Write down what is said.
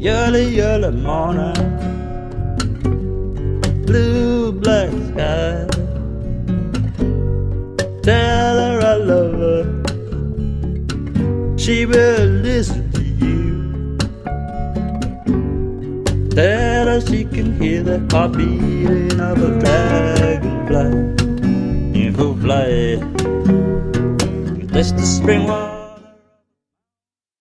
early, early morning, blue black sky. Tell her I love her, she will listen to you. Tell her she can hear the heartbeating of a dragonfly in full flight. That's the spring one.